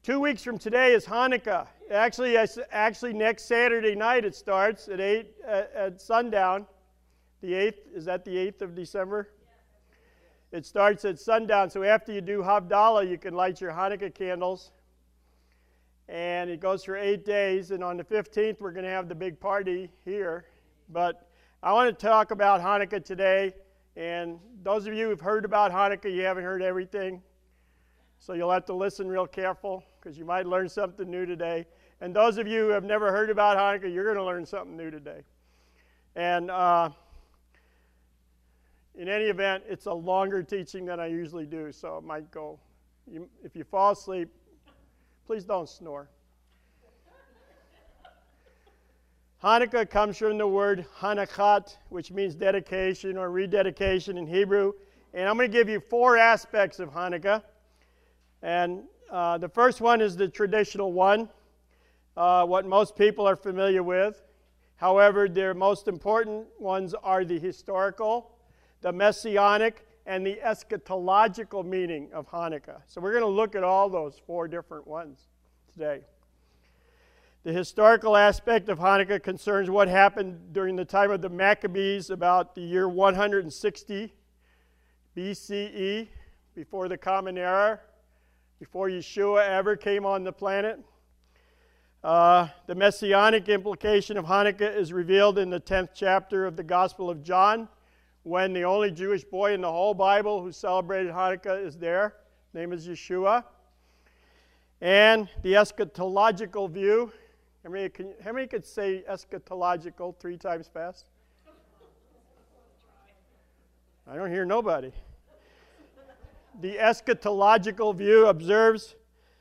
2 weeks from today is Hanukkah. Actually, next Saturday night it starts at 8 at sundown. The 8th, is that the 8th of December? It starts at sundown, so after you do Havdalah, you can light your Hanukkah candles. And it goes for 8 days, and on the 15th, we're going to have the big party here. But I want to talk about Hanukkah today, and those of you who've heard about Hanukkah, you haven't heard everything. So you'll have to listen real careful, because you might learn something new today. And those of you who have never heard about Hanukkah, you're going to learn something new today. And in any event, it's a longer teaching than I usually do, so it might go. If you fall asleep, please don't snore. Hanukkah comes from the word Hanukhat, which means dedication or rededication in Hebrew. And I'm going to give you 4 aspects of Hanukkah. And the first one is the traditional one, what most people are familiar with. However, their most important ones are the historical, the messianic, and the eschatological meaning of Hanukkah. So we're going to look at all those 4 different ones today. The historical aspect of Hanukkah concerns what happened during the time of the Maccabees about the year 160 BCE, before the Common Era, before Yeshua ever came on the planet. The messianic implication of Hanukkah is revealed in the 10th chapter of the Gospel of John, when the only Jewish boy in the whole Bible who celebrated Hanukkah is there. His name is Yeshua. And the eschatological view. How many could say eschatological 3 times fast? I don't hear nobody. The eschatological view observes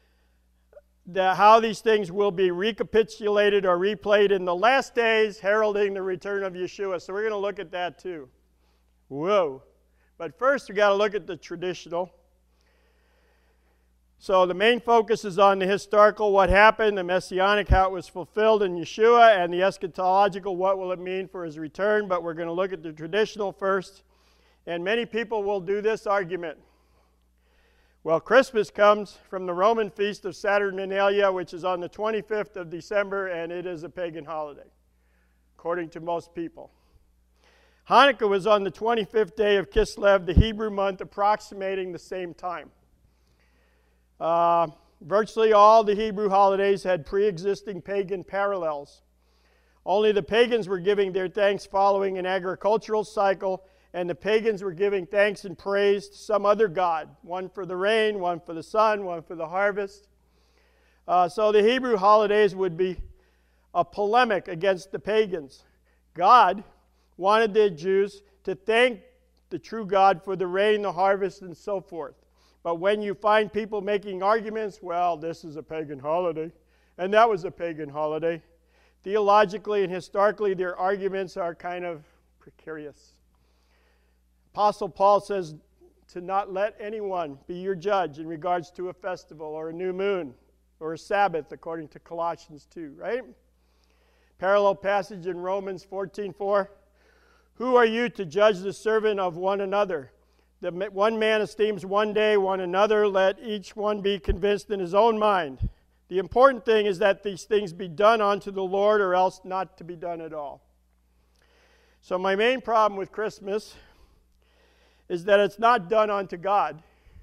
how these things will be recapitulated or replayed in the last days, heralding the return of Yeshua. So we're going to look at that too. Whoa. But first, we've got to look at the traditional. So the main focus is on the historical, what happened, the messianic, how it was fulfilled in Yeshua, and the eschatological, what will it mean for his return. But we're going to look at the traditional first. And many people will do this argument. Well, Christmas comes from the Roman feast of Saturnalia, which is on the 25th of December, and it is a pagan holiday, according to most people. Hanukkah was on the 25th day of Kislev, the Hebrew month, approximating the same time. Virtually all the Hebrew holidays had pre-existing pagan parallels. Only the pagans were giving their thanks following an agricultural cycle, and the pagans were giving thanks and praise to some other god, one for the rain, one for the sun, one for the harvest. So the Hebrew holidays would be a polemic against the pagans. God wanted the Jews to thank the true God for the rain, the harvest, and so forth. But when you find people making arguments, well, this is a pagan holiday, and that was a pagan holiday, theologically and historically, their arguments are kind of precarious. Apostle Paul says to not let anyone be your judge in regards to a festival or a new moon or a Sabbath, according to Colossians 2, right? Parallel passage in Romans 14:4. Who are you to judge the servant of one another? The one man esteems one day, one another. Let each one be convinced in his own mind. The important thing is that these things be done unto the Lord, or else not to be done at all. So my main problem with Christmas is that it's not done unto God.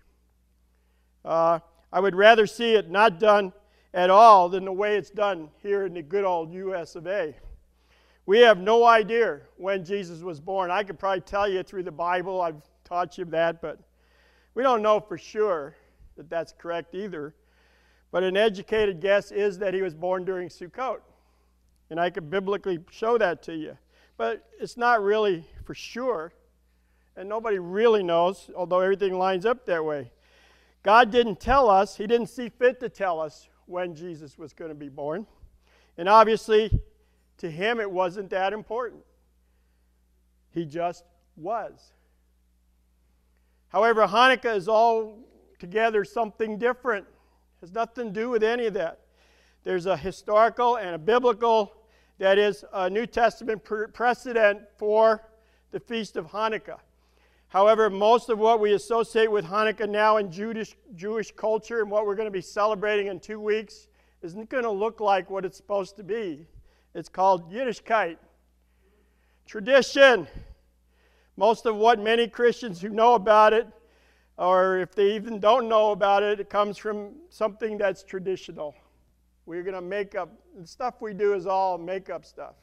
I would rather see it not done at all than the way it's done here in the good old U.S. of A. We have no idea when Jesus was born. I could probably tell you through the Bible. I've taught you that, but we don't know for sure that that's correct either. But an educated guess is that he was born during Sukkot. And I could biblically show that to you. But it's not really for sure. And nobody really knows, although everything lines up that way. God didn't tell us. He didn't see fit to tell us when Jesus was going to be born. And obviously, to him, it wasn't that important. He just was. However, Hanukkah is altogether something different. It has nothing to do with any of that. There's a historical and a biblical, that is, a New Testament precedent for the Feast of Hanukkah. However, most of what we associate with Hanukkah now in Jewish culture and what we're going to be celebrating in 2 weeks isn't going to look like what it's supposed to be. It's called Yiddishkeit. Tradition. Most of what many Christians who know about it, or if they even don't know about it, it comes from something that's traditional. We're going to make up, the stuff we do is all make-up stuff.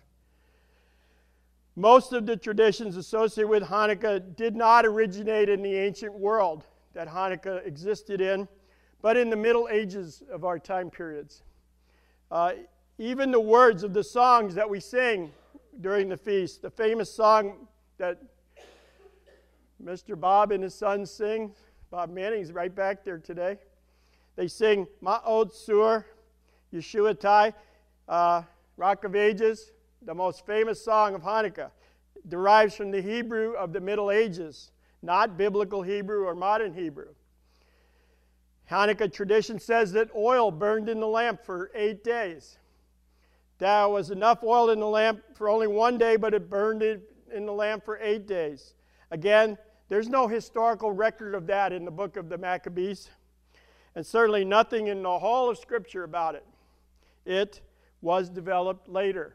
Most of the traditions associated with Hanukkah did not originate in the ancient world that Hanukkah existed in, but in the Middle Ages of our time periods. Even the words of the songs that we sing during the feast, the famous song that Mr. Bob and his sons sing, Bob Manning's right back there today. They sing Ma'ot Sur, Yeshuatai, Rock of Ages. The most famous song of Hanukkah derives from the Hebrew of the Middle Ages, not biblical Hebrew or modern Hebrew. Hanukkah tradition says that oil burned in the lamp for 8 days. There was enough oil in the lamp for only 1 day, but it burned in the lamp for 8 days. Again, there's no historical record of that in the book of the Maccabees, and certainly nothing in the whole of Scripture about it. It was developed later.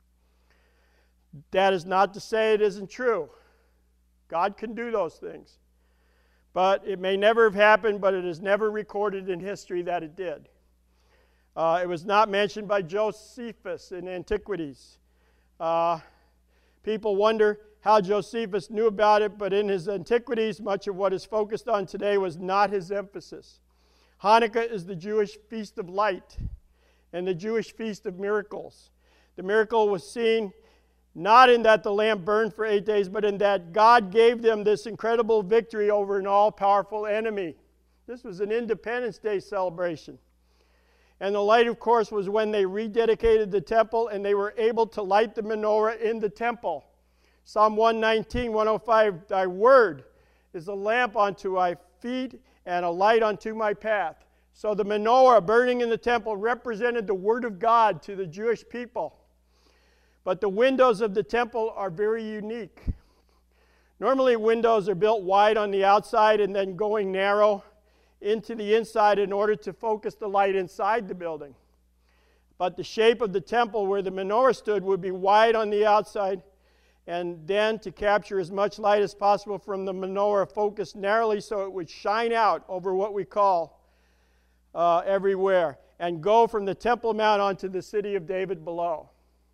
That is not to say it isn't true. God can do those things. But it may never have happened, but it is never recorded in history that it did. It was not mentioned by Josephus in Antiquities. People wonder how Josephus knew about it, but in his Antiquities, much of what is focused on today was not his emphasis. Hanukkah is the Jewish feast of light and the Jewish feast of miracles. The miracle was seen not in that the lamp burned for 8 days, but in that God gave them this incredible victory over an all-powerful enemy. This was an Independence Day celebration. And the light, of course, was when they rededicated the temple and they were able to light the menorah in the temple. Psalm 119, 105, Thy word is a lamp unto my feet and a light unto my path. So the menorah burning in the temple represented the word of God to the Jewish people. But the windows of the temple are very unique. Normally windows are built wide on the outside and then going narrow into the inside in order to focus the light inside the building. But the shape of the temple where the menorah stood would be wide on the outside, and then to capture as much light as possible from the menorah, focused narrowly so it would shine out over what we call everywhere, and go from the Temple Mount onto the city of David below.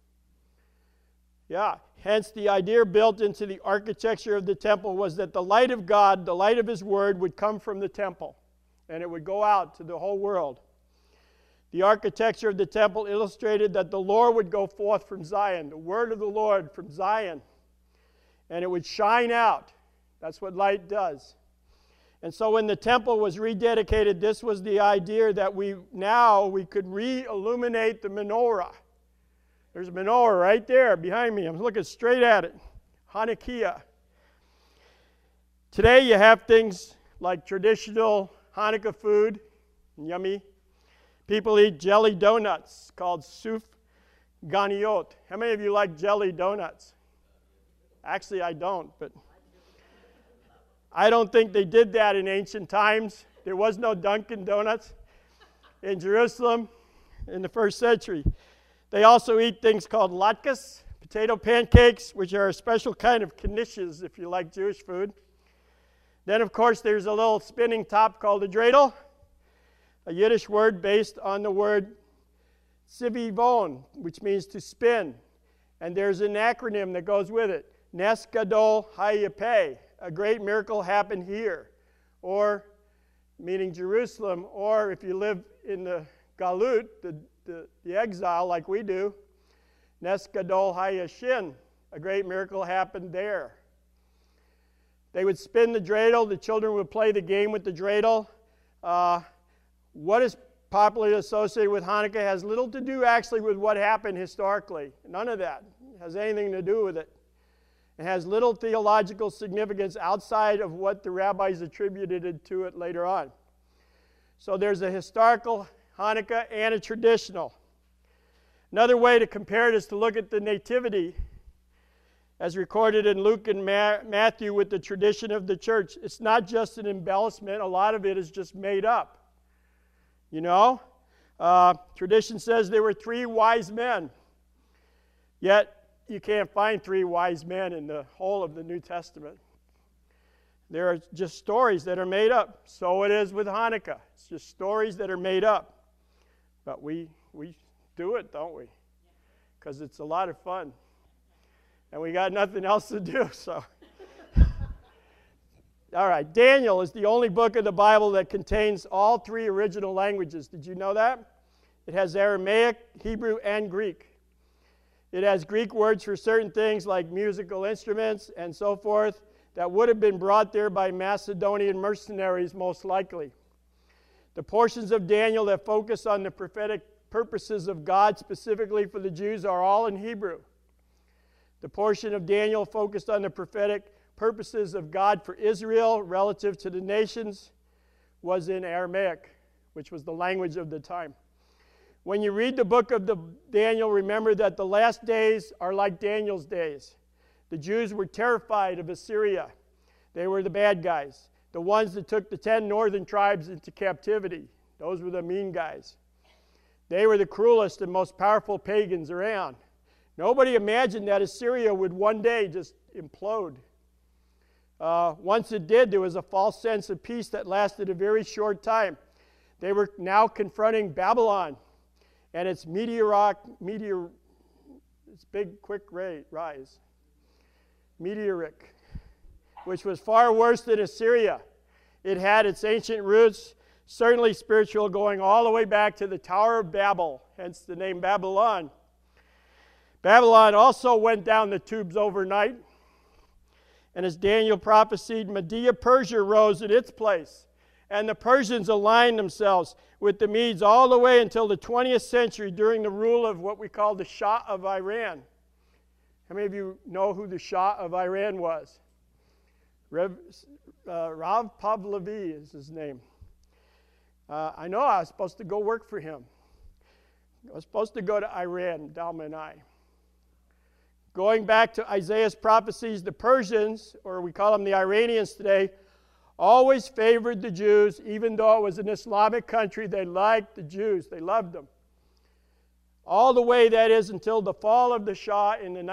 Yeah, hence the idea built into the architecture of the temple was that the light of God, the light of His Word, would come from the temple, and it would go out to the whole world. The architecture of the temple illustrated that the Lord would go forth from Zion, the word of the Lord from Zion, and it would shine out. That's what light does. And so when the temple was rededicated, this was the idea that we could re-illuminate the menorah. There's a menorah right there behind me. I'm looking straight at it. Hanukkah. Today you have things like traditional Hanukkah food, yummy. People eat jelly donuts called suf ganiot. How many of you like jelly donuts? Actually, I don't, but I don't think they did that in ancient times. There was no Dunkin' Donuts in Jerusalem in the first century. They also eat things called latkes, potato pancakes, which are a special kind of knishes if you like Jewish food. Then, of course, there's a little spinning top called a dreidel, a Yiddish word based on the word sivivon, which means to spin. And there's an acronym that goes with it, Nes Gadol Hayapeh, a great miracle happened here, or meaning Jerusalem, or if you live in the Galut, the exile like we do, Nes Gadol Hayashin, a great miracle happened there. They would spin the dreidel, the children would play the game with the dreidel. What is popularly associated with Hanukkah has little to do actually with what happened historically. None of that has anything to do with it. It has little theological significance outside of what the rabbis attributed to it later on. So there's a historical Hanukkah and a traditional. Another way to compare it is to look at the nativity. as recorded in Luke and Matthew with the tradition of the church. It's not just an embellishment. A lot of it is just made up. You know? Tradition says there were 3 wise men. Yet, you can't find 3 wise men in the whole of the New Testament. There are just stories that are made up. So it is with Hanukkah. It's just stories that are made up. But we do it, don't we? Because it's a lot of fun. And we got nothing else to do, so. All right, Daniel is the only book of the Bible that contains all 3 original languages. Did you know that? It has Aramaic, Hebrew, and Greek. It has Greek words for certain things like musical instruments and so forth that would have been brought there by Macedonian mercenaries most likely. The portions of Daniel that focus on the prophetic purposes of God specifically for the Jews are all in Hebrew. The portion of Daniel focused on the prophetic purposes of God for Israel relative to the nations was in Aramaic, which was the language of the time. When you read the book of Daniel, remember that the last days are like Daniel's days. The Jews were terrified of Assyria. They were the bad guys, the ones that took the 10 northern tribes into captivity. Those were the mean guys. They were the cruelest and most powerful pagans around. Nobody imagined that Assyria would one day just implode. Once it did, there was a false sense of peace that lasted a very short time. They were now confronting Babylon and its its big, quick rise. Meteoric, which was far worse than Assyria. It had its ancient roots, certainly spiritual, going all the way back to the Tower of Babel, hence the name Babylon. Babylon also went down the tubes overnight, and as Daniel prophesied, Media-Persia rose in its place, and the Persians aligned themselves with the Medes all the way until the 20th century during the rule of what we call the Shah of Iran. How many of you know who the Shah of Iran was? Rav Pahlavi is his name. I know I was supposed to go work for him. I was supposed to go to Iran, Dalma and I. Going back to Isaiah's prophecies, the Persians, or we call them the Iranians today, always favored the Jews, even though it was an Islamic country. They liked the Jews. They loved them. All the way, that is, until the fall of the Shah in the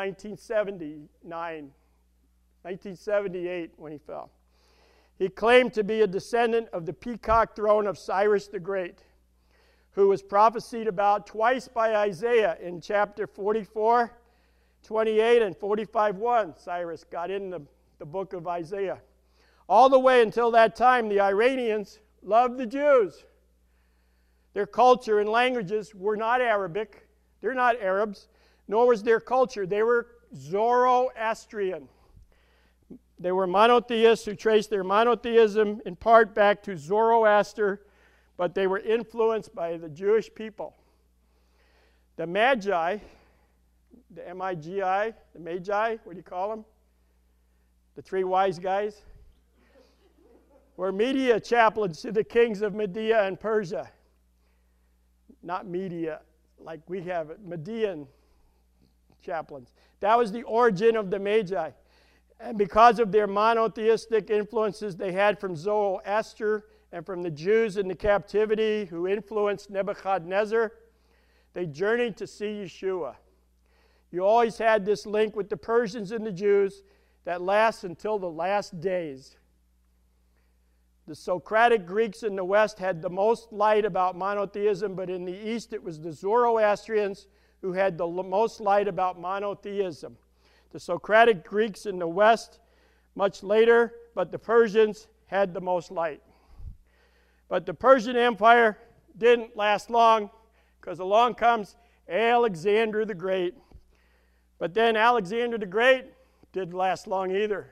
1978, when he fell. He claimed to be a descendant of the peacock throne of Cyrus the Great, who was prophesied about twice by Isaiah in chapter 44:28 and 45:1. Cyrus got in the book of Isaiah. All the way until that time, the Iranians loved the Jews. Their culture and languages were not Arabic. They're not Arabs, nor was their culture. They were Zoroastrian. They were monotheists who traced their monotheism in part back to Zoroaster, but they were influenced by the Jewish people. The Magi, the M-I-G-I, the Magi, what do you call them? The 3 wise guys, were Media chaplains to the kings of Media and Persia. Not Media, like we have it, Median chaplains. That was the origin of the Magi. And because of their monotheistic influences they had from Zoroaster and from the Jews in the captivity who influenced Nebuchadnezzar, they journeyed to see Yeshua. You always had this link with the Persians and the Jews that lasts until the last days. The Socratic Greeks in the West had the most light about monotheism, but in the East it was the Zoroastrians who had the most light about monotheism. The Socratic Greeks in the West, much later, but the Persians had the most light. But the Persian Empire didn't last long, because along comes Alexander the Great. But then Alexander the Great didn't last long either.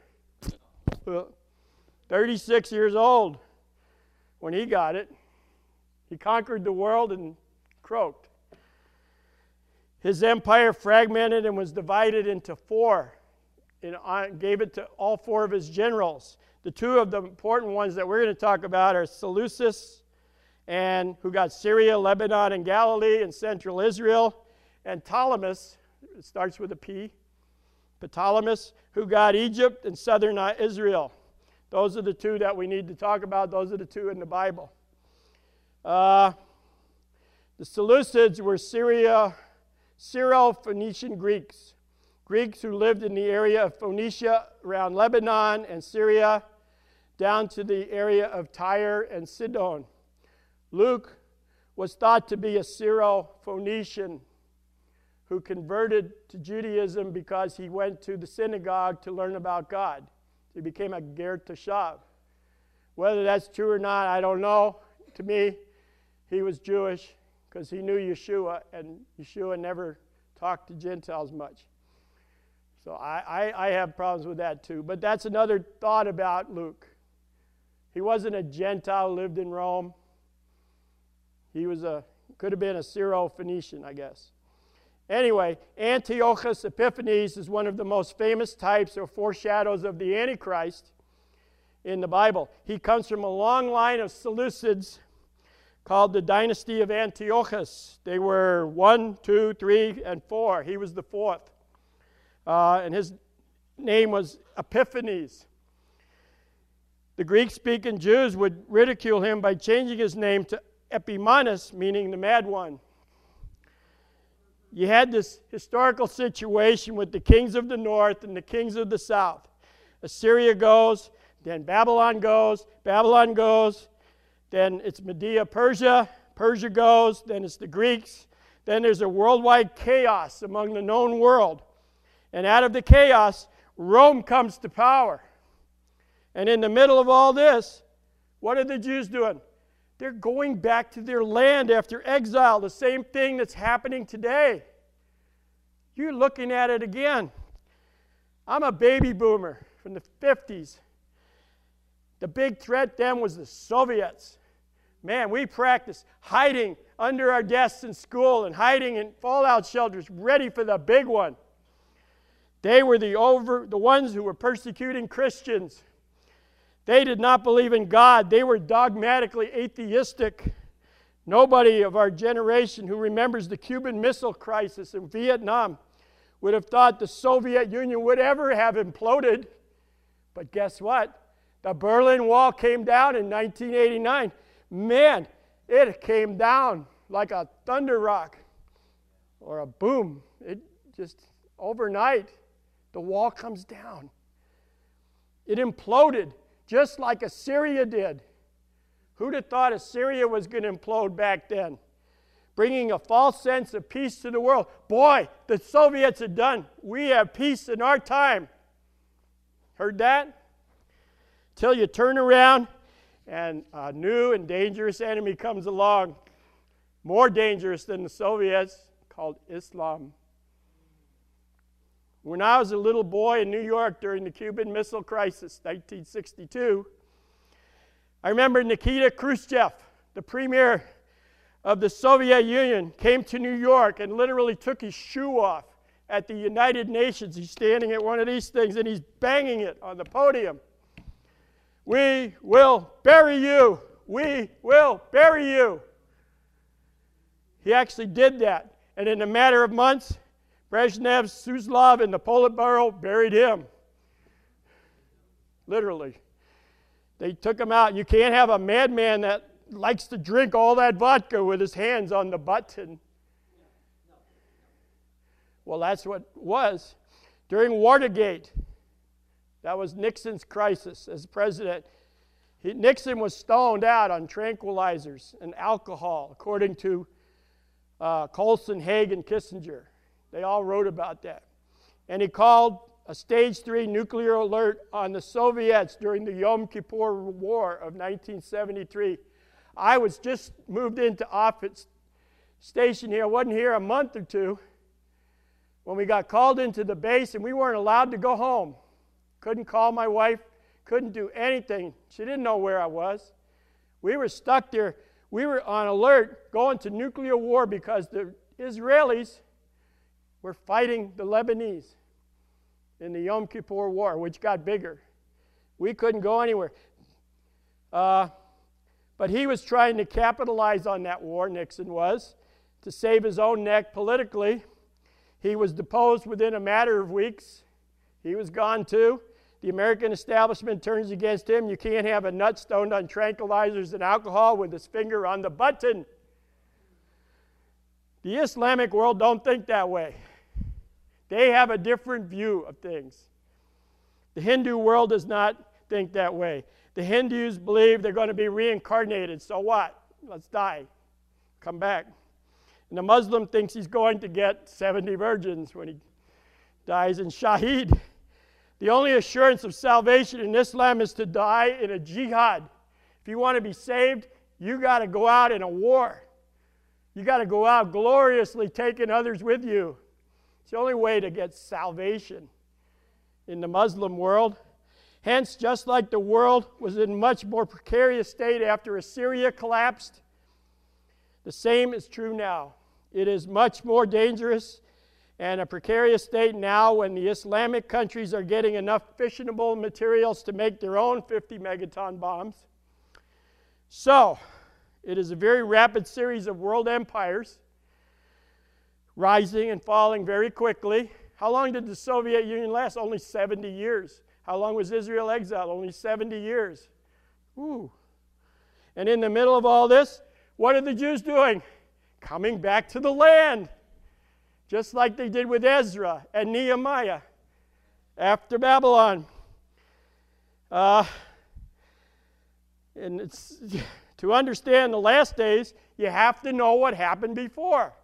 36 years old when he got it. He conquered the world and croaked. His empire fragmented and was divided into 4 and gave it to all 4 of his generals. The 2 of the important ones that we're going to talk about are Seleucus, and who got Syria, Lebanon, and Galilee, and central Israel, and Ptolemy, it starts with a P, Ptolemy, who got Egypt and southern Israel. Those are the two that we need to talk about. Those are the two in the Bible. The Seleucids were Syro-Phoenician Greeks. Greeks who lived in the area of Phoenicia around Lebanon and Syria down to the area of Tyre and Sidon. Luke was thought to be a Syro-Phoenician who converted to Judaism because he went to the synagogue to learn about God. He became a Ger Tashav. Whether that's true or not, I don't know. To me, he was Jewish because he knew Yeshua, and Yeshua never talked to Gentiles much. So I have problems with that too. But that's another thought about Luke. He wasn't a Gentile who lived in Rome. He was could have been a Syro-Phoenician, I guess. Anyway, Antiochus Epiphanes is one of the most famous types or foreshadows of the Antichrist in the Bible. He comes from a long line of Seleucids called the dynasty of Antiochus. They were 1, 2, 3, and 4. He was the fourth. And his name was Epiphanes. The Greek-speaking Jews would ridicule him by changing his name to Epimanes, meaning the mad one. You had this historical situation with the kings of the north and the kings of the south. Assyria goes, then Babylon goes, then it's Media, Persia goes, then it's the Greeks, then there's a worldwide chaos among the known world. And out of the chaos, Rome comes to power. And in the middle of all this, what are the Jews doing? They're going back to their land after exile, the same thing that's happening today. You're looking at it again. I'm a baby boomer from the 50s. The big threat then was the Soviets. Man, we practiced hiding under our desks in school and hiding in fallout shelters, ready for the big one. They were the ones who were persecuting Christians. They did not believe in God. They were dogmatically atheistic. Nobody of our generation who remembers the Cuban Missile Crisis in Vietnam would have thought the Soviet Union would ever have imploded. But guess what? The Berlin Wall came down in 1989. Man, it came down like a thunder rock or a boom. It just, overnight, the wall comes down. It imploded just like Assyria did. Who'd have thought Assyria was going to implode back then? Bringing a false sense of peace to the world. Boy, the Soviets are done. We have peace in our time. Heard that? Till you turn around and a new and dangerous enemy comes along, more dangerous than the Soviets, called Islam. When I was a little boy in New York during the Cuban Missile Crisis, 1962, I remember Nikita Khrushchev, the premier of the Soviet Union, came to New York and literally took his shoe off at the United Nations. He's standing at one of these things and he's banging it on the podium. We will bury you. We will bury you. He actually did that. And in a matter of months, Brezhnev, Suslov, and the Politburo buried him. Literally. They took him out. You can't have a madman that likes to drink all that vodka with his hands on the button. Well, that's what it was. During Watergate, that was Nixon's crisis as president. Nixon was stoned out on tranquilizers and alcohol, according to Colson, Haig, and Kissinger. They all wrote about that. And he called a stage 3 nuclear alert on the Soviets during the Yom Kippur War of 1973. I was just moved into office station here. I wasn't here a month or two when we got called into the base and we weren't allowed to go home. Couldn't call my wife, couldn't do anything. She didn't know where I was. We were stuck there. We were on alert going to nuclear war because the Israelis were fighting the Lebanese in the Yom Kippur War, which got bigger. We couldn't go anywhere. But he was trying to capitalize on that war, Nixon was, to save his own neck politically. He was deposed within a matter of weeks. He was gone too. The American establishment turns against him. You can't have a nut stoned on tranquilizers and alcohol with his finger on the button. The Islamic world don't think that way. They have a different view of things. The Hindu world does not think that way. The Hindus believe they're going to be reincarnated. So what? Let's die. Come back. And the Muslim thinks he's going to get 70 virgins when he dies in Shaheed. The only assurance of salvation in Islam is to die in a jihad. If you want to be saved, you got to go out in a war. You got to go out gloriously taking others with you. It's the only way to get salvation in the Muslim world. Hence, just like the world was in much more precarious state after Assyria collapsed, the same is true now. It is much more dangerous and a precarious state now when the Islamic countries are getting enough fissionable materials to make their own 50 megaton bombs. So, it is a very rapid series of world empires rising and falling very quickly. How long did the Soviet Union last? Only 70 years. How long was Israel exiled? Only 70 years. Ooh. And in the middle of all this, what are the Jews doing? Coming back to the land. Just like they did with Ezra and Nehemiah after Babylon. And it's, to understand the last days, you have to know what happened before.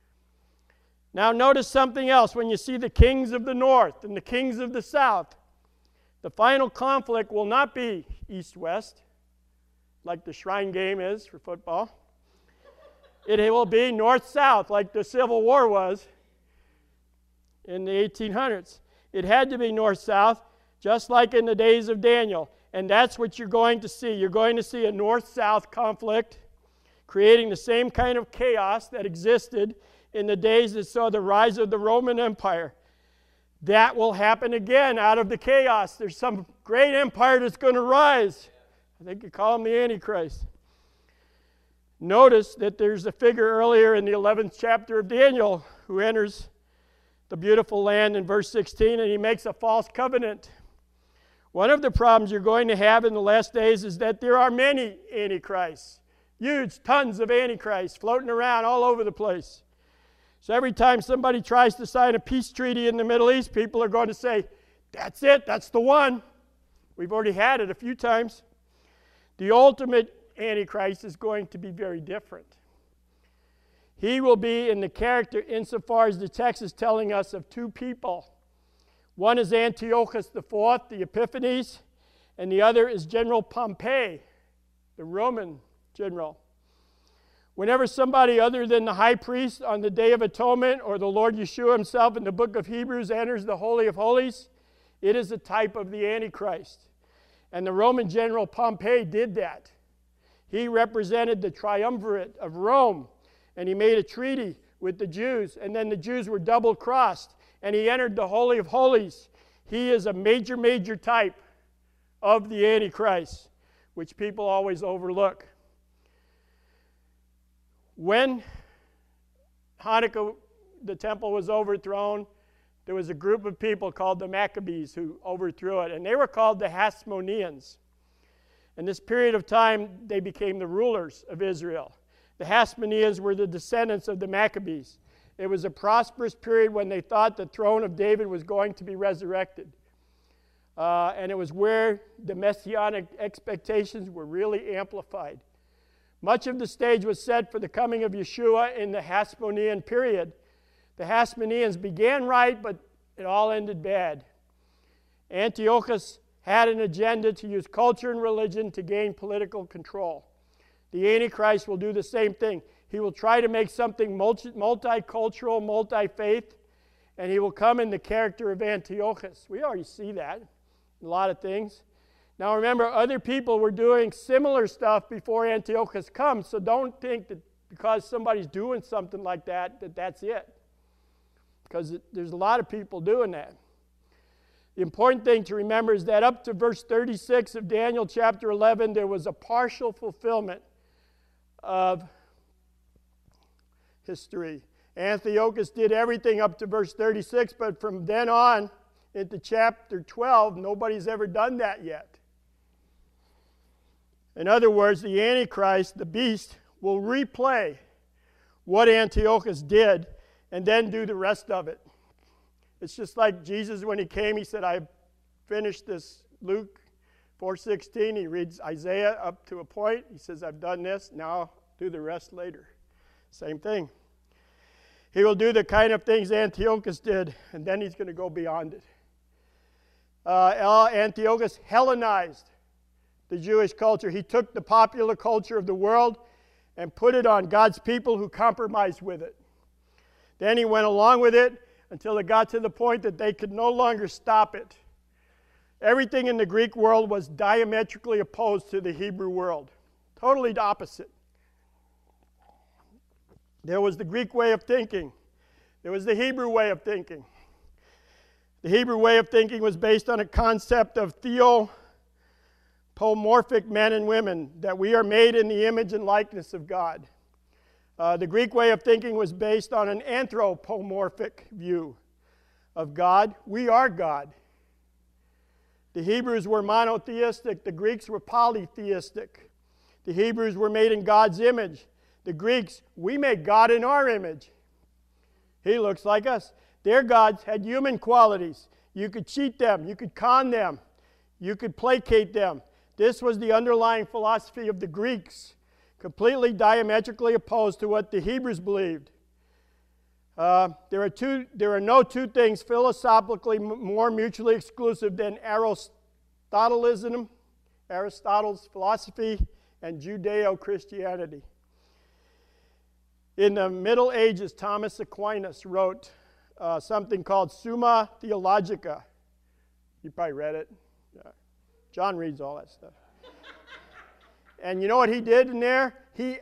Now notice something else. When you see the kings of the north and the kings of the south, the final conflict will not be east-west, like the shrine game is for football. It will be north-south, like the Civil War was in the 1800s. It had to be north-south, just like in the days of Daniel. And that's what you're going to see. You're going to see a north-south conflict creating the same kind of chaos that existed in the days that saw the rise of the Roman Empire. That will happen again out of the chaos. There's some great empire that's going to rise. I think you call him the Antichrist. Notice that there's a figure earlier in the 11th chapter of Daniel who enters the beautiful land in verse 16, and he makes a false covenant. One of the problems you're going to have in the last days is that there are many antichrists. Huge tons of antichrists floating around all over the place. So every time somebody tries to sign a peace treaty in the Middle East, people are going to say, that's it, that's the one. We've already had it a few times. The ultimate Antichrist is going to be very different. He will be in the character insofar as the text is telling us of two people. One is Antiochus IV, the Epiphanes, and the other is General Pompey, the Roman general. Whenever somebody other than the high priest on the Day of Atonement or the Lord Yeshua himself in the book of Hebrews enters the Holy of Holies, it is a type of the Antichrist. And the Roman general Pompey did that. He represented the triumvirate of Rome, and he made a treaty with the Jews, and then the Jews were double-crossed, and he entered the Holy of Holies. He is a major, major type of the Antichrist, which people always overlook. When Hanukkah, the temple was overthrown, there was a group of people called the Maccabees who overthrew it, and they were called the Hasmoneans. In this period of time, they became the rulers of Israel. The Hasmoneans were the descendants of the Maccabees. It was a prosperous period when they thought the throne of David was going to be resurrected. And it was where the messianic expectations were really amplified. Much of the stage was set for the coming of Yeshua in the Hasmonean period. The Hasmoneans began right, but it all ended bad. Antiochus had an agenda to use culture and religion to gain political control. The Antichrist will do the same thing. He will try to make something multicultural, multi-faith, and he will come in the character of Antiochus. We already see that in a lot of things. Now remember, other people were doing similar stuff before Antiochus comes, so don't think that because somebody's doing something like that, that's it. Because there's a lot of people doing that. The important thing to remember is that up to verse 36 of Daniel chapter 11, there was a partial fulfillment of history. Antiochus did everything up to verse 36, but from then on into chapter 12, nobody's ever done that yet. In other words, the Antichrist, the beast, will replay what Antiochus did and then do the rest of it. It's just like Jesus when he came, he said, I've finished this. Luke 4:16, he reads Isaiah up to a point. He says, I've done this, now do the rest later. Same thing. He will do the kind of things Antiochus did, and then he's going to go beyond it. Antiochus Hellenized the Jewish culture. He took the popular culture of the world and put it on God's people who compromised with it. Then he went along with it until it got to the point that they could no longer stop it. Everything in the Greek world was diametrically opposed to the Hebrew world. Totally the opposite. There was the Greek way of thinking. There was the Hebrew way of thinking. The Hebrew way of thinking was based on a concept of theopomorphic men and women, that we are made in the image and likeness of God. The Greek way of thinking was based on an anthropomorphic view of God. We are God. The Hebrews were monotheistic. The Greeks were polytheistic. The Hebrews were made in God's image. The Greeks, we made God in our image. He looks like us. Their gods had human qualities. You could cheat them. You could con them. You could placate them. This was the underlying philosophy of the Greeks, completely diametrically opposed to what the Hebrews believed. There are no two things philosophically more mutually exclusive than Aristotle's philosophy and Judeo-Christianity. In the Middle Ages, Thomas Aquinas wrote something called Summa Theologica. You probably read it. John reads all that stuff. And you know what he did in there? He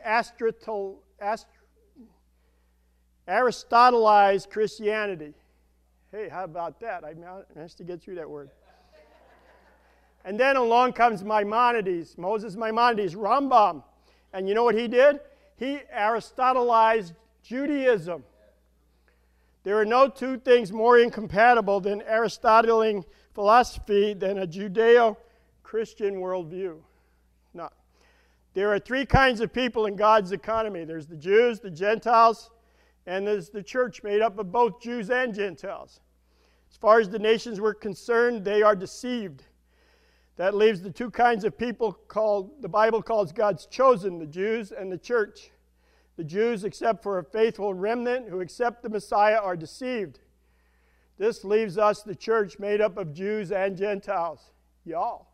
Aristotelized Christianity. Hey, how about that? I managed to get through that word. And then along comes Maimonides, Moses Maimonides, Rambam. And you know what he did? He Aristotelized Judaism. There are no two things more incompatible than Aristotelian philosophy than a Judeo-Christian worldview. No. There are three kinds of people in God's economy. There's the Jews, the Gentiles, and there's the church made up of both Jews and Gentiles. As far as the nations were concerned, they are deceived. That leaves the two kinds of people the Bible calls God's chosen, the Jews and the church. The Jews, except for a faithful remnant who accept the Messiah, are deceived. This leaves us, the church, made up of Jews and Gentiles. Y'all.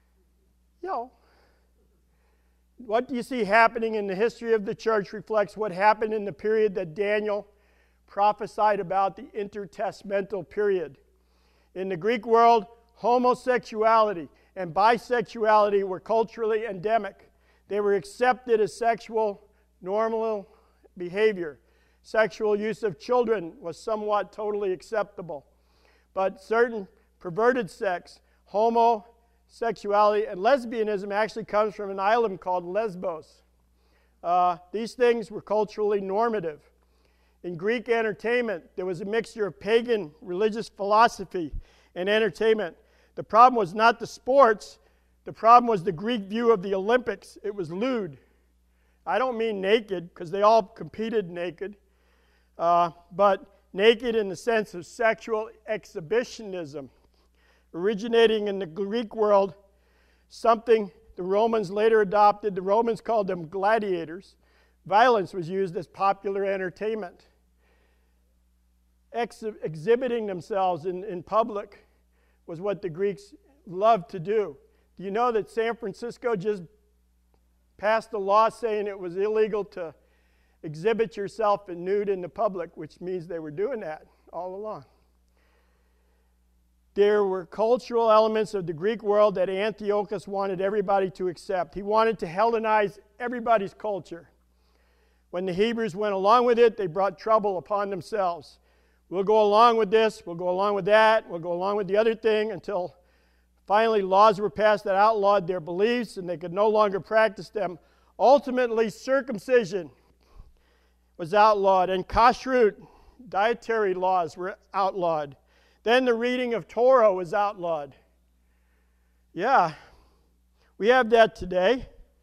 What do you see happening in the history of the church reflects what happened in the period that Daniel prophesied about, the intertestamental period. In the Greek world, homosexuality and bisexuality were culturally endemic. They were accepted as sexual normal behavior. Sexual use of children was somewhat totally acceptable. But certain perverted sex, homosexuality, and lesbianism actually comes from an island called Lesbos. These things were culturally normative. In Greek entertainment, there was a mixture of pagan religious philosophy and entertainment. The problem was not the sports. The problem was the Greek view of the Olympics. It was lewd. I don't mean naked, because they all competed naked, but naked in the sense of sexual exhibitionism. Originating in the Greek world, something the Romans later adopted. The Romans called them gladiators. Violence was used as popular entertainment. Exhibiting themselves in public was what the Greeks loved to do. Do you know that San Francisco just passed a law saying it was illegal to exhibit yourself in nude in the public, which means they were doing that all along. There were cultural elements of the Greek world that Antiochus wanted everybody to accept. He wanted to Hellenize everybody's culture. When the Hebrews went along with it, they brought trouble upon themselves. We'll go along with this, we'll go along with that, we'll go along with the other thing, until finally laws were passed that outlawed their beliefs and they could no longer practice them. Ultimately, circumcision was outlawed, and kashrut, dietary laws, were outlawed. Then the reading of Torah was outlawed. Yeah, we have that today.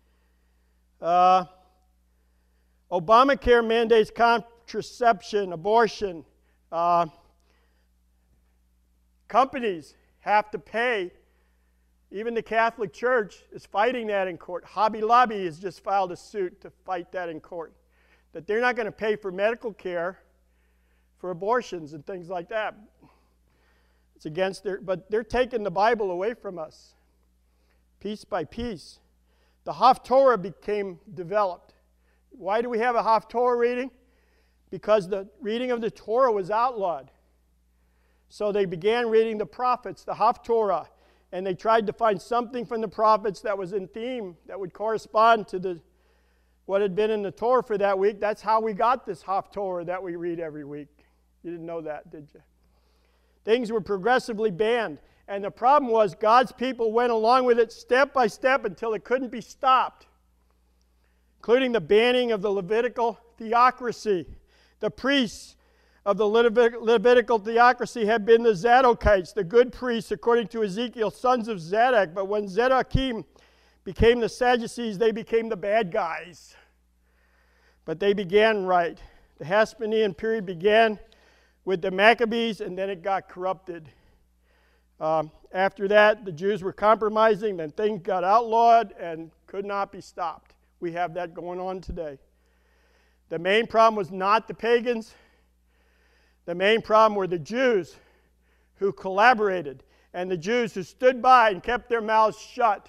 Obamacare mandates contraception, abortion. Companies have to pay. Even the Catholic Church is fighting that in court. Hobby Lobby has just filed a suit to fight that in court. That they're not going to pay for medical care for abortions and things like that. It's against but they're taking the Bible away from us, piece by piece. The Haftorah became developed. Why do we have a Haftorah reading? Because the reading of the Torah was outlawed. So they began reading the prophets, the Haftorah, and they tried to find something from the prophets that was in theme, that would correspond to what had been in the Torah for that week. That's how we got this Haftorah that we read every week. You didn't know that, did you? Things were progressively banned. And the problem was God's people went along with it step by step until it couldn't be stopped, including the banning of the Levitical theocracy. The priests of the Levitical theocracy had been the Zadokites, the good priests, according to Ezekiel, sons of Zadok. But when Zadokim became the Sadducees, they became the bad guys. But they began right. The Hasmonean period began with the Maccabees, and then it got corrupted. After that, the Jews were compromising, then things got outlawed and could not be stopped. We have that going on today. The main problem was not the pagans. The main problem were the Jews who collaborated and the Jews who stood by and kept their mouths shut.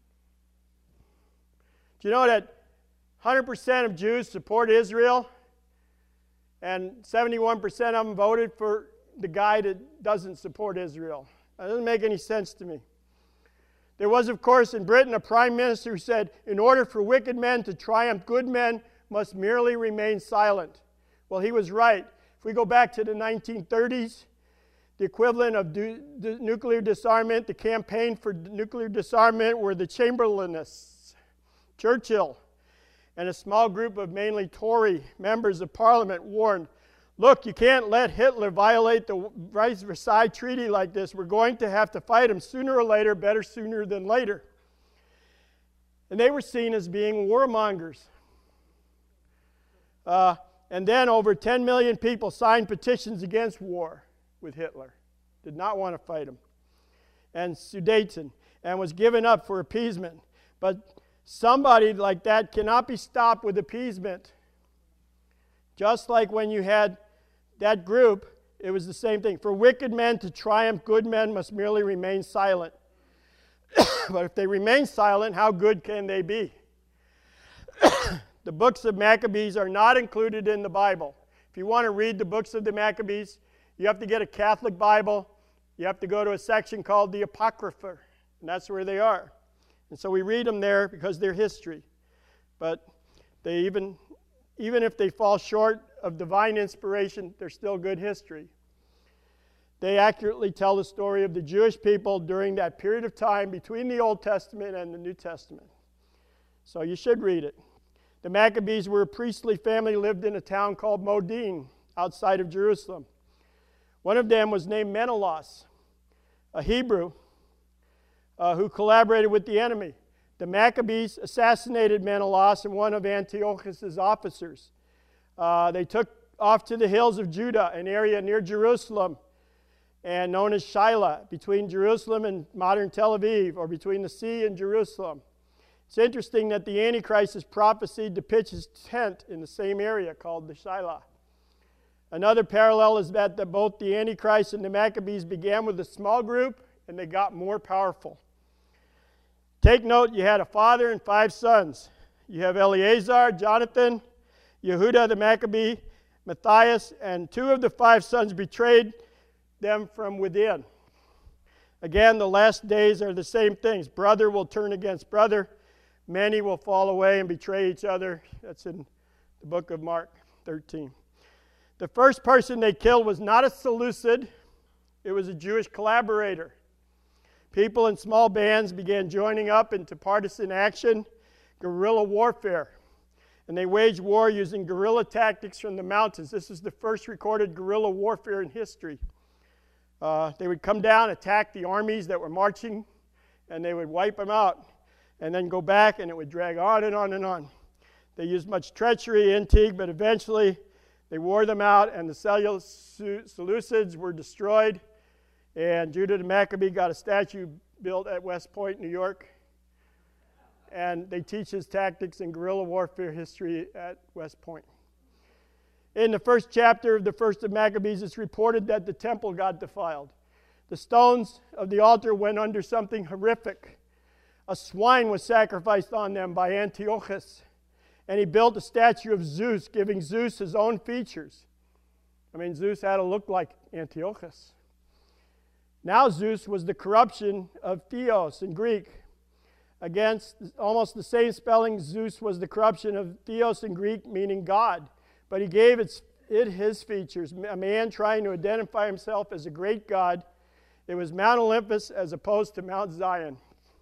Do you know that 100% of Jews support Israel and 71% of them voted for the guy that doesn't support Israel? That doesn't make any sense to me. There was, of course, in Britain a prime minister who said, in order for wicked men to triumph, good men must merely remain silent. Well, he was right. If we go back to the 1930s, the equivalent of nuclear disarmament, the campaign for nuclear disarmament were the Chamberlainists, Churchill, and a small group of mainly Tory members of Parliament warned, look, you can't let Hitler violate the Versailles Treaty like this. We're going to have to fight him sooner or later, better sooner than later. And they were seen as being warmongers. And then over 10 million people signed petitions against war with Hitler. Did not want to fight him. And Sudeten. And was given up for appeasement. But somebody like that cannot be stopped with appeasement. Just like when you had that group, it was the same thing. For wicked men to triumph, good men must merely remain silent. But if they remain silent, how good can they be? The books of Maccabees are not included in the Bible. If you want to read the books of the Maccabees, you have to get a Catholic Bible. You have to go to a section called the Apocrypha, and that's where they are. And so we read them there because they're history. But they even if they fall short of divine inspiration, they're still good history. They accurately tell the story of the Jewish people during that period of time between the Old Testament and the New Testament. So you should read it. The Maccabees were a priestly family, lived in a town called Modin, outside of Jerusalem. One of them was named Menelaus, a Hebrew who collaborated with the enemy. The Maccabees assassinated Menelaus and one of Antiochus' officers. They took off to the hills of Judah, an area near Jerusalem, and known as Shiloh, between Jerusalem and modern Tel Aviv, or between the sea and Jerusalem. It's interesting that the Antichrist is prophesied to pitch his tent in the same area called the Shiloh. Another parallel is that both the Antichrist and the Maccabees began with a small group and they got more powerful. Take note, you had a father and 5 sons. You have Eleazar, Jonathan, Yehuda the Maccabee, Matthias, and 2 of the 5 sons betrayed them from within. Again, the last days are the same things. Brother will turn against brother. Many will fall away and betray each other. That's in the book of Mark 13. The first person they killed was not a Seleucid. It was a Jewish collaborator. People in small bands began joining up into partisan action, guerrilla warfare. And they waged war using guerrilla tactics from the mountains. This is the first recorded guerrilla warfare in history. They would come down, attack the armies that were marching, and they would wipe them out, and then go back, and it would drag on and on and on. They used much treachery, intrigue, but eventually they wore them out, and the Seleucids were destroyed, and Judah the Maccabee got a statue built at West Point, New York, and they teach his tactics in guerrilla warfare history at West Point. In the first chapter of the first of Maccabees, it's reported that the temple got defiled. The stones of the altar went under something horrific. A swine was sacrificed on them by Antiochus, and he built a statue of Zeus, giving Zeus his own features. I mean, Zeus had to look like Antiochus. Now Zeus was the corruption of Theos in Greek. Against almost the same spelling, Zeus was the corruption of Theos in Greek, meaning God. But he gave it his features, a man trying to identify himself as a great God. It was Mount Olympus as opposed to Mount Zion.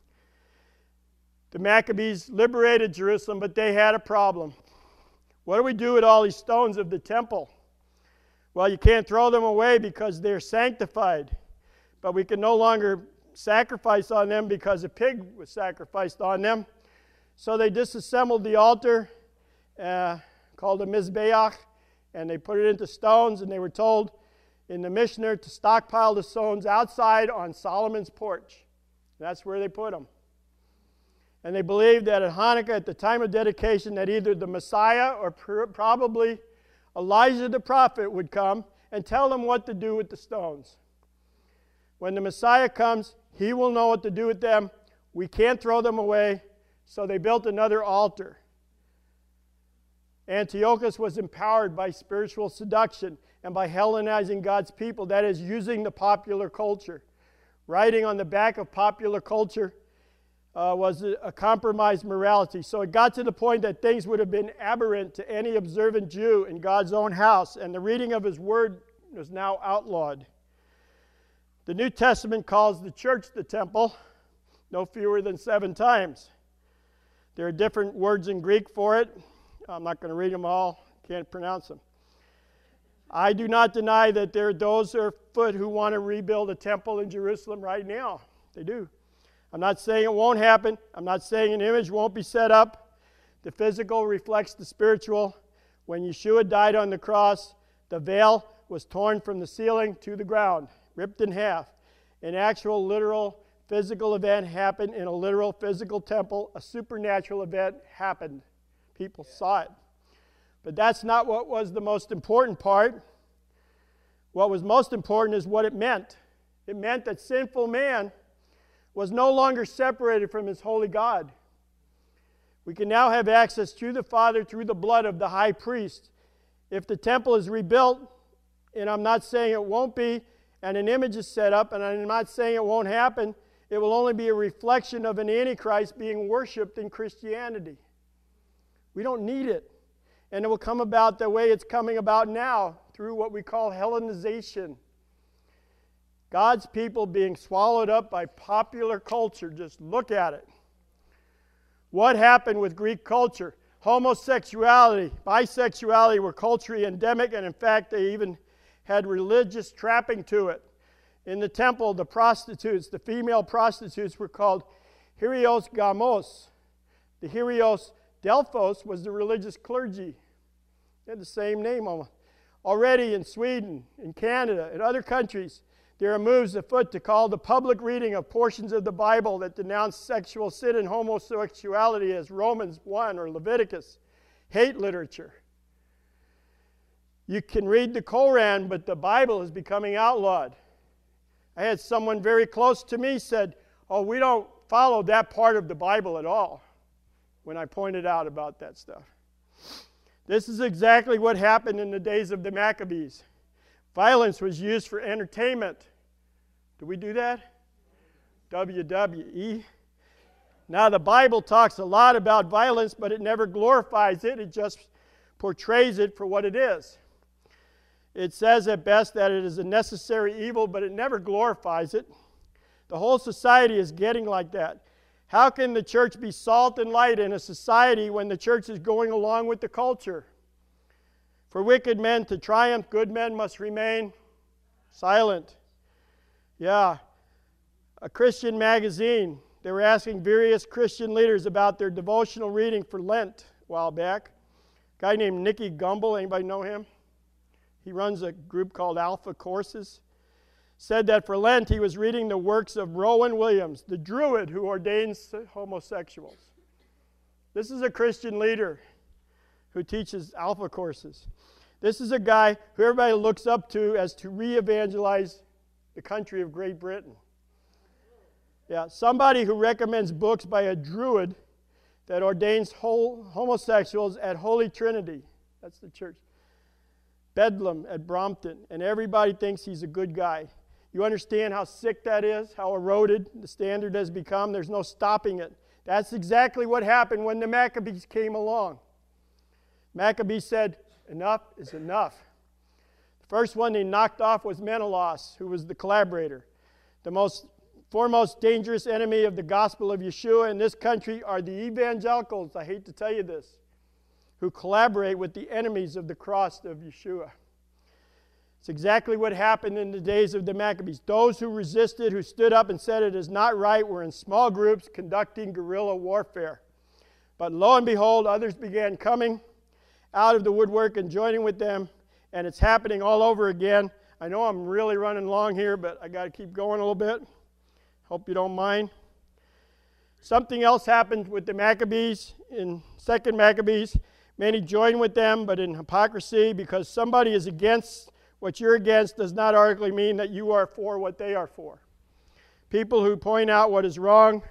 The Maccabees liberated Jerusalem, but they had a problem. What do we do with all these stones of the temple? Well, you can't throw them away because they're sanctified. But we can no longer sacrifice on them because a pig was sacrificed on them. So they disassembled the altar, called a Mizbeach, and they put it into stones, and they were told in the Mishnah to stockpile the stones outside on Solomon's porch. That's where they put them. And they believed that at Hanukkah, at the time of dedication, that either the Messiah or probably Elijah the prophet would come and tell them what to do with the stones. When the Messiah comes, he will know what to do with them. We can't throw them away, so they built another altar. Antiochus was empowered by spiritual seduction and by Hellenizing God's people, that is, using the popular culture. Writing on the back of popular culture was a compromised morality. So it got to the point that things would have been aberrant to any observant Jew in God's own house, and the reading of his word was now outlawed. The New Testament calls the church the temple no fewer than 7 times. There are different words in Greek for it. I'm not going to read them all. Can't pronounce them. I do not deny that there are those afoot who want to rebuild a temple in Jerusalem right now. They do. I'm not saying it won't happen. I'm not saying an image won't be set up. The physical reflects the spiritual. When Yeshua died on the cross, the veil was torn from the ceiling to the ground, ripped in half. An actual, literal, physical event happened in a literal, physical temple. A supernatural event happened. People saw it. But that's not what was the most important part. What was most important is what it meant. It meant that sinful man was no longer separated from his holy God. We can now have access to the Father through the blood of the high priest. If the temple is rebuilt, and I'm not saying it won't be, and an image is set up, and I'm not saying it won't happen, it will only be a reflection of an Antichrist being worshipped in Christianity. We don't need it. And it will come about the way it's coming about now, through what we call Hellenization. God's people being swallowed up by popular culture. Just look at it. What happened with Greek culture? Homosexuality, bisexuality were culturally endemic, and in fact they even had religious trapping to it. In the temple, the prostitutes, the female prostitutes, were called Hyrios Gamos. The Hyrios Delphos was the religious clergy. They had the same name almost. Already in Sweden, in Canada, and other countries, there are moves afoot to call the public reading of portions of the Bible that denounce sexual sin and homosexuality as Romans 1 or Leviticus hate literature. You can read the Koran, but the Bible is becoming outlawed. I had someone very close to me said, "Oh, we don't follow that part of the Bible at all," when I pointed out about that stuff. This is exactly what happened in the days of the Maccabees. Violence was used for entertainment. Do we do that? WWE. Now, the Bible talks a lot about violence, but it never glorifies it. It just portrays it for what it is. It says at best that it is a necessary evil, but it never glorifies it. The whole society is getting like that. How can the church be salt and light in a society when the church is going along with the culture? For wicked men to triumph, good men must remain silent. Yeah, a Christian magazine. They were asking various Christian leaders about their devotional reading for Lent a while back. A guy named Nicky Gumbel, anybody know him? He runs a group called Alpha Courses. Said that for Lent he was reading the works of Rowan Williams, the Druid who ordains homosexuals. This is a Christian leader who teaches Alpha Courses. This is a guy who everybody looks up to as to re-evangelize the country of Great Britain. Yeah, somebody who recommends books by a Druid that ordains homosexuals at Holy Trinity. That's the church. Bedlam at Brompton. And everybody thinks he's a good guy. You understand how sick that is? How eroded the standard has become? There's no stopping it. That's exactly what happened when the Maccabees came along. Maccabees said, enough is enough. The first one they knocked off was Menelaus, who was the collaborator. The foremost dangerous enemy of the gospel of Yeshua in this country are the evangelicals, I hate to tell you this, who collaborate with the enemies of the cross of Yeshua. It's exactly what happened in the days of the Maccabees. Those who resisted, who stood up and said it is not right, were in small groups conducting guerrilla warfare. But lo and behold, others began coming out of the woodwork and joining with them, and it's happening all over again. I know I'm really running long here, but I got to keep going a little bit. Hope you don't mind. Something else happened with the Maccabees in 2 Maccabees. Many joined with them, but in hypocrisy, because somebody is against what you're against does not automatically mean that you are for what they are for. People who point out what is wrong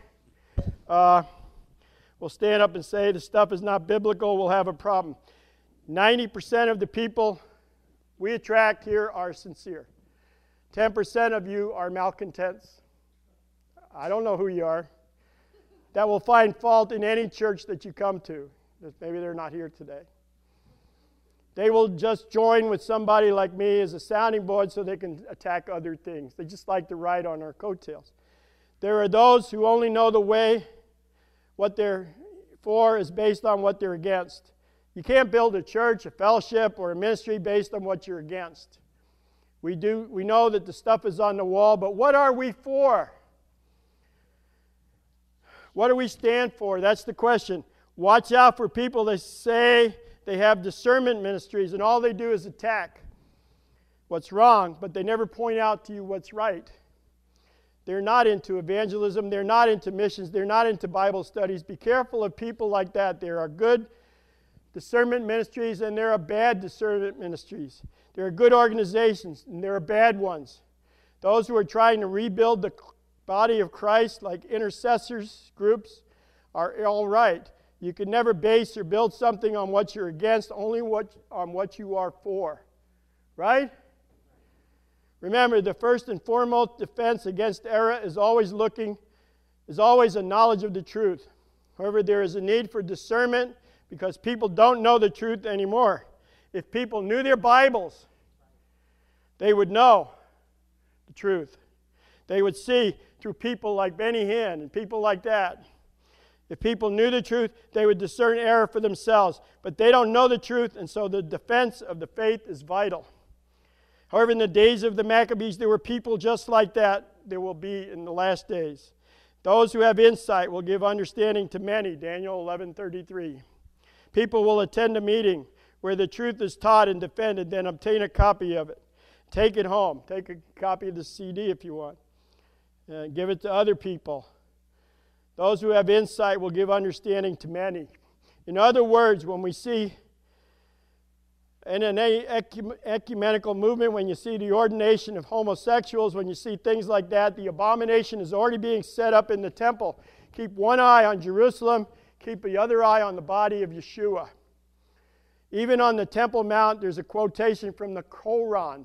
will stand up and say the stuff is not biblical, we'll have a problem. 90% of the people we attract here are sincere. 10% of you are malcontents. I don't know who you are. That will find fault in any church that you come to. Maybe they're not here today. They will just join with somebody like me as a sounding board so they can attack other things. They just like to ride on our coattails. There are those who only know the way. What they're for is based on what they're against. You can't build a church, a fellowship, or a ministry based on what you're against. We know that the stuff is on the wall, but what are we for? What do we stand for? That's the question. Watch out for people that say they have discernment ministries and all they do is attack what's wrong, but they never point out to you what's right. They're not into evangelism. They're not into missions. They're not into Bible studies. Be careful of people like that. There are good discernment ministries and there are bad discernment ministries. There are good organizations and there are bad ones. Those who are trying to rebuild the body of Christ, like intercessors groups, are all right. You can never base or build something on what you're against, only on what you are for. Right? Remember, the first and foremost defense against error is always a knowledge of the truth. However, there is a need for discernment because people don't know the truth anymore. If people knew their Bibles, they would know the truth. They would see through people like Benny Hinn and people like that. If people knew the truth, they would discern error for themselves. But they don't know the truth, and so the defense of the faith is vital. However, in the days of the Maccabees, there were people just like that. There will be in the last days. Those who have insight will give understanding to many, Daniel 11:33. People will attend a meeting where the truth is taught and defended, then obtain a copy of it. Take it home. Take a copy of the CD if you want. Give it to other people. Those who have insight will give understanding to many. In other words, when we see in an ecumenical movement, when you see the ordination of homosexuals, when you see things like that, the abomination is already being set up in the temple. Keep one eye on Jerusalem, keep the other eye on the body of Yeshua. Even on the Temple Mount, there's a quotation from the Quran.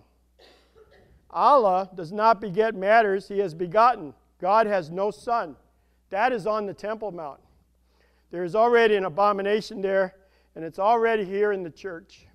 Allah does not beget matters, He has begotten. God has no son. That is on the Temple Mount. There is already an abomination there, and it's already here in the church.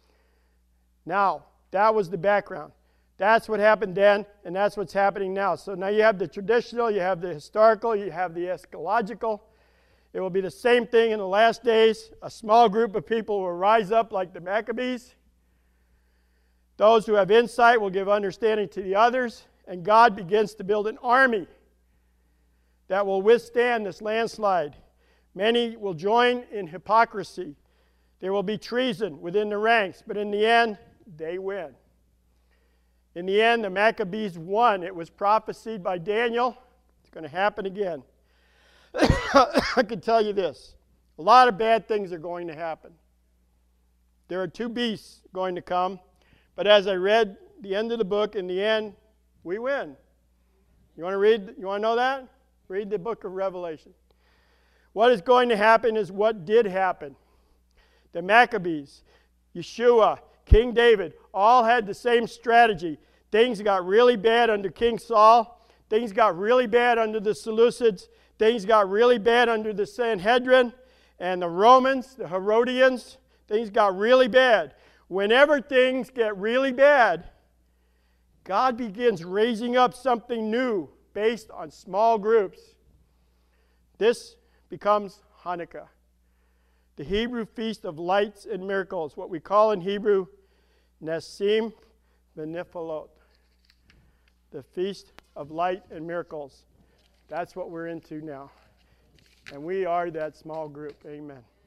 Now, that was the background. That's what happened then, and that's what's happening now. So now you have the traditional, you have the historical, you have the eschatological. It will be the same thing in the last days. A small group of people will rise up like the Maccabees. Those who have insight will give understanding to the others, and God begins to build an army that will withstand this landslide. Many will join in hypocrisy. There will be treason within the ranks, but in the end, they win. In the end, the Maccabees won. It was prophesied by Daniel. It's going to happen again. I can tell you this. A lot of bad things are going to happen. There are two beasts going to come. But as I read the end of the book, in the end, we win. You want to read? You want to know that? Read the book of Revelation. What is going to happen is what did happen. The Maccabees, Yeshua, King David, all had the same strategy. Things got really bad under King Saul. Things got really bad under the Seleucids. Things got really bad under the Sanhedrin and the Romans, the Herodians. Things got really bad. Whenever things get really bad, God begins raising up something new based on small groups. This becomes Hanukkah, the Hebrew feast of lights and miracles, what we call in Hebrew Nesim V'Nifalot, the feast of light and miracles. That's what we're into now. And we are that small group. Amen.